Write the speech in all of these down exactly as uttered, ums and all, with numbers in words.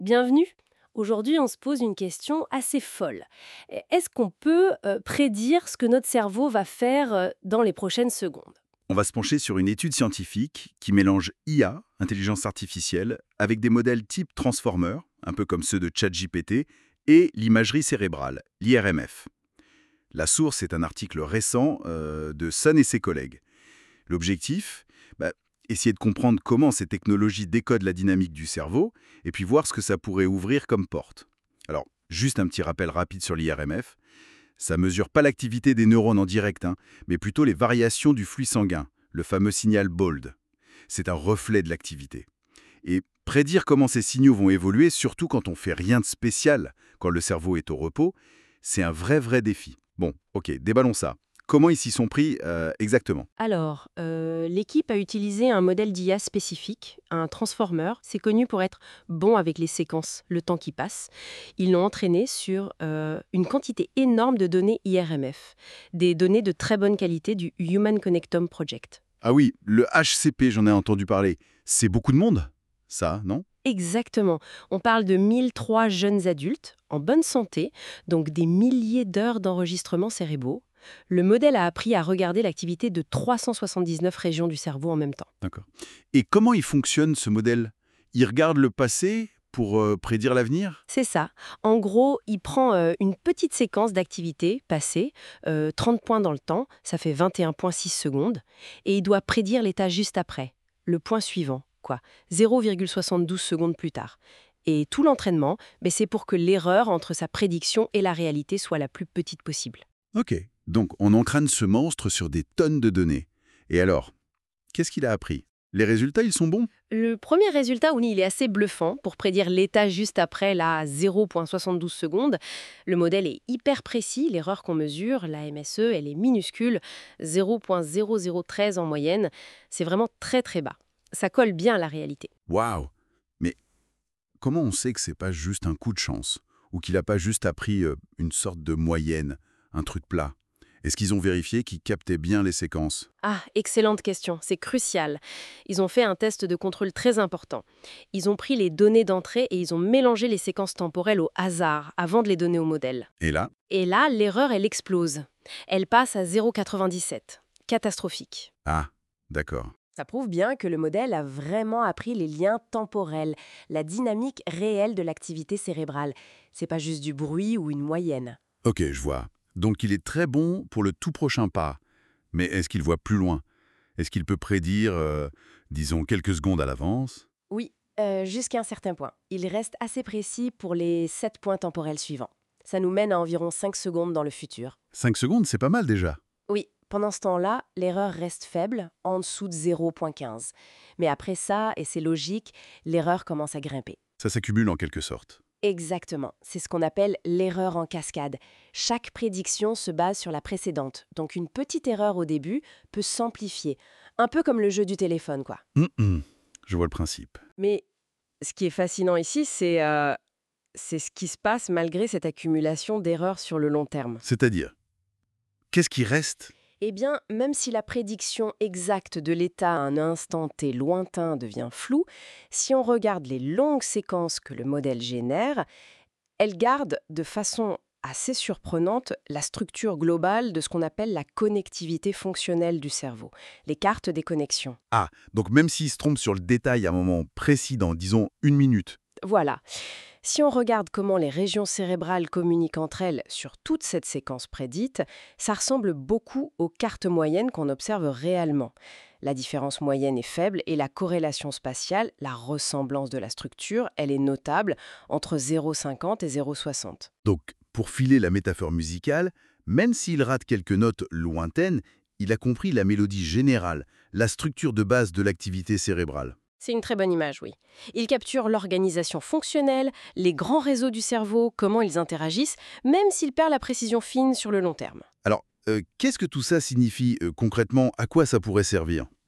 Bienvenue. Aujourd'hui, on se pose une question assez folle. Est-ce qu'on peut euh, prédire ce que notre cerveau va faire euh, dans les prochaines secondes? On va se pencher sur une étude scientifique qui mélange I A, intelligence artificielle, avec des modèles type Transformer, un peu comme ceux de ChatGPT, et l'imagerie cérébrale, l'I R M F. La source est un article récent euh, de Sun et ses collègues. L'objectif, bah, essayer de comprendre comment ces technologies décodent la dynamique du cerveau, et puis voir ce que ça pourrait ouvrir comme porte. Alors, juste un petit rappel rapide sur l'I R M F. Ça mesure pas l'activité des neurones en direct, hein, mais plutôt les variations du flux sanguin, le fameux signal BOLD. C'est un reflet de l'activité. Et prédire comment ces signaux vont évoluer, surtout quand on fait rien de spécial, quand le cerveau est au repos, c'est un vrai, vrai défi. Bon, ok, déballons ça. Comment ils s'y sont pris euh, exactement? Alors, euh, l'équipe a utilisé un modèle d'I A spécifique, un transformer. C'est connu pour être bon avec les séquences, le temps qui passe. Ils l'ont entraîné sur euh, une quantité énorme de données I R M F, des données de très bonne qualité du Human Connectome Project. Ah oui, le H C P, j'en ai entendu parler. C'est beaucoup de monde, ça, non? Exactement. On parle de mille trois jeunes adultes en bonne santé, donc des milliers d'heures d'enregistrements cérébraux. Le modèle a appris à regarder l'activité de trois cent soixante-dix-neuf régions du cerveau en même temps. D'accord. Et comment il fonctionne, ce modèle? Il regarde le passé pour euh, prédire l'avenir? C'est ça. En gros, il prend euh, une petite séquence d'activités passées, euh, trente points dans le temps, ça fait vingt et un virgule six secondes, et il doit prédire l'état juste après, le point suivant, quoi, zéro virgule soixante-douze secondes plus tard. Et tout l'entraînement, ben, c'est pour que l'erreur entre sa prédiction et la réalité soit la plus petite possible. Ok, donc on entraîne ce monstre sur des tonnes de données. Et alors, qu'est-ce qu'il a appris? Les résultats, ils sont bons? Le premier résultat, oui, il est assez bluffant pour prédire l'état juste après la zéro virgule soixante-douze secondes. Le modèle est hyper précis, l'erreur qu'on mesure, la M S E, elle est minuscule, zéro virgule zéro zéro treize en moyenne. C'est vraiment très très bas. Ça colle bien à la réalité. Waouh! Mais comment on sait que c'est pas juste un coup de chance? Ou qu'il n'a pas juste appris euh, une sorte de moyenne, un truc plat? Est-ce qu'ils ont vérifié qu'il captait bien les séquences? Ah, excellente question, c'est crucial. Ils ont fait un test de contrôle très important. Ils ont pris les données d'entrée et ils ont mélangé les séquences temporelles au hasard avant de les donner au modèle. Et là? Et là, l'erreur, elle explose. Elle passe à zéro virgule quatre-vingt-dix-sept. Catastrophique. Ah, d'accord. Ça prouve bien que le modèle a vraiment appris les liens temporels, la dynamique réelle de l'activité cérébrale. C'est pas juste du bruit ou une moyenne. Ok, je vois. Donc il est très bon pour le tout prochain pas. Mais est-ce qu'il voit plus loin? Est-ce qu'il peut prédire, euh, disons, quelques secondes à l'avance? Oui, euh, jusqu'à un certain point. Il reste assez précis pour les sept points temporels suivants. Ça nous mène à environ cinq secondes dans le futur. Cinq secondes, c'est pas mal déjà. Oui, pendant ce temps-là, l'erreur reste faible, en dessous de zéro virgule quinze. Mais après ça, et c'est logique, l'erreur commence à grimper. Ça s'accumule en quelque sorte. Exactement, c'est ce qu'on appelle l'erreur en cascade. Chaque prédiction se base sur la précédente, donc une petite erreur au début peut s'amplifier. Un peu comme le jeu du téléphone, quoi. Hum, hum, je vois le principe. Mais ce qui est fascinant ici, c'est euh, c'est ce qui se passe malgré cette accumulation d'erreurs sur le long terme. C'est-à-dire, qu'est-ce qui reste? Eh bien, même si la prédiction exacte de l'état à un instant T lointain devient floue, si on regarde les longues séquences que le modèle génère, elle garde de façon assez surprenante la structure globale de ce qu'on appelle la connectivité fonctionnelle du cerveau, les cartes des connexions. Ah, donc même s'il se trompe sur le détail à un moment précis dans, disons, une minute. Voilà. Si on regarde comment les régions cérébrales communiquent entre elles sur toute cette séquence prédite, ça ressemble beaucoup aux cartes moyennes qu'on observe réellement. La différence moyenne est faible et la corrélation spatiale, la ressemblance de la structure, elle est notable entre zéro virgule cinquante et zéro virgule soixante. Donc, pour filer la métaphore musicale, même s'il rate quelques notes lointaines, il a compris la mélodie générale, la structure de base de l'activité cérébrale. C'est une très bonne image, oui. Il capture l'organisation fonctionnelle, les grands réseaux du cerveau, comment ils interagissent, même s'il perd la précision fine sur le long terme. Alors, euh, qu'est-ce que tout ça signifie euh, concrètement? À quoi ça pourrait servir?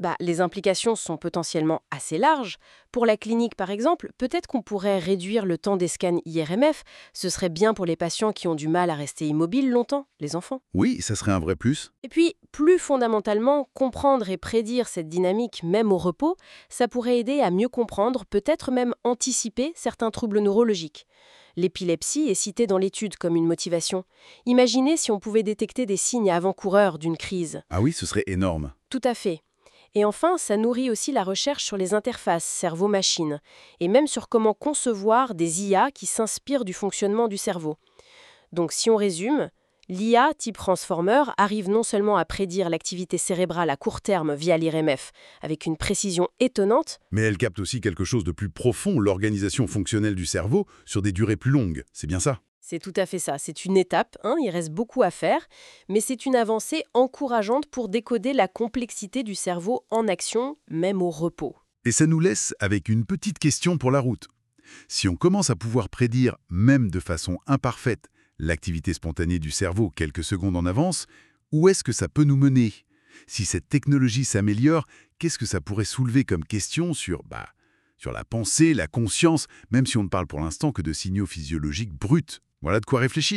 Bah, les implications sont potentiellement assez larges. Pour la clinique, par exemple, peut-être qu'on pourrait réduire le temps des scans I R M F. Ce serait bien pour les patients qui ont du mal à rester immobiles longtemps, les enfants. Oui, ça serait un vrai plus. Et puis, plus fondamentalement, comprendre et prédire cette dynamique même au repos, ça pourrait aider à mieux comprendre, peut-être même anticiper certains troubles neurologiques. L'épilepsie est citée dans l'étude comme une motivation. Imaginez si on pouvait détecter des signes avant-coureurs d'une crise. Ah oui, ce serait énorme. Tout à fait. Et enfin, ça nourrit aussi la recherche sur les interfaces cerveau-machine, et même sur comment concevoir des I A qui s'inspirent du fonctionnement du cerveau. Donc si on résume, l'I A type Transformer arrive non seulement à prédire l'activité cérébrale à court terme via l'I R M F, avec une précision étonnante, Mais elle capte aussi quelque chose de plus profond, l'organisation fonctionnelle du cerveau, sur des durées plus longues. C'est bien ça? c'est tout à fait ça. C'est une étape, hein, il reste beaucoup à faire, mais c'est une avancée encourageante pour décoder la complexité du cerveau en action, même au repos. Et ça nous laisse avec une petite question pour la route. Si on commence à pouvoir prédire, même de façon imparfaite, l'activité spontanée du cerveau quelques secondes en avance, où est-ce que ça peut nous mener? Si cette technologie s'améliore, qu'est-ce que ça pourrait soulever comme question sur, bah, sur la pensée, la conscience, même si on ne parle pour l'instant que de signaux physiologiques bruts? Voilà de quoi réfléchir.